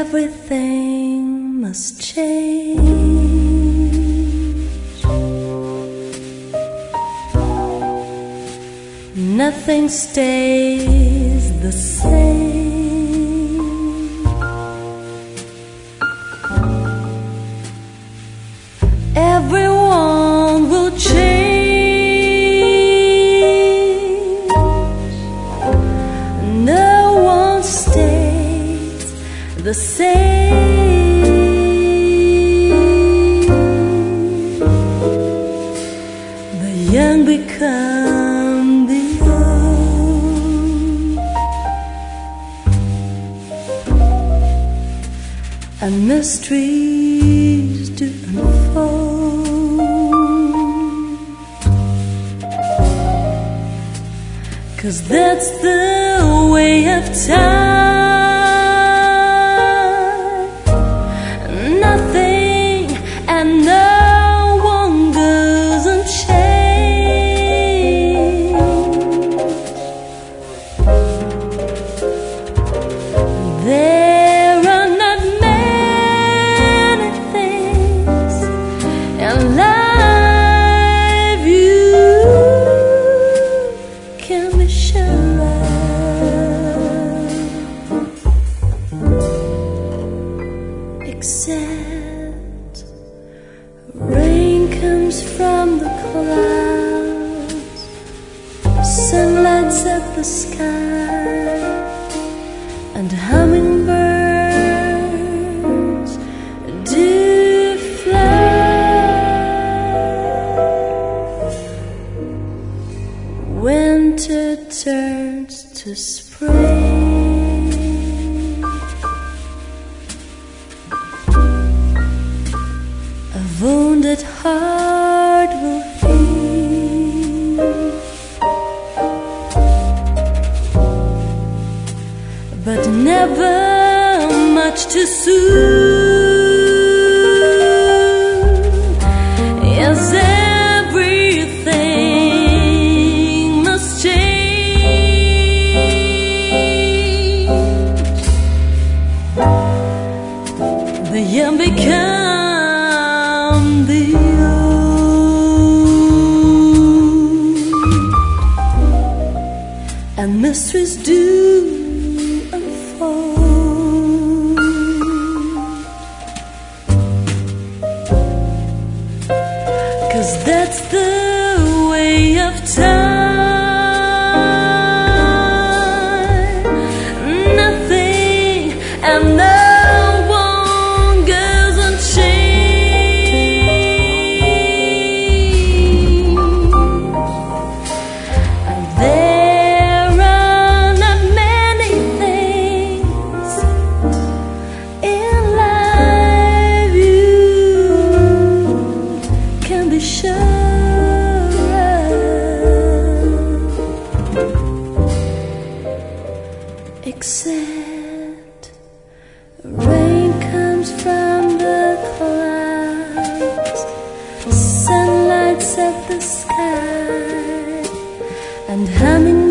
everything must change. Nothing stays the same. Everyone will change. No one stays the same. The young become the old, and mysteries do unfold. 'Cause that's the way of time. Nothing and no one goes unchanged. There are not many things in life you can be sure of, except rain comes from the clouds, sun lights up the sky, and hummingbirds do fly. Winter turns to spring, a wounded heart will heal, but never much too soon. Yes, everything must change. The young become the old, and mysteries do unfold. 'Cause that's the way of time. Nothing and no one goes unchanged. And there are not many things in life you can be sure of, except rain comes from the clouds, sun lights up the sky, and humming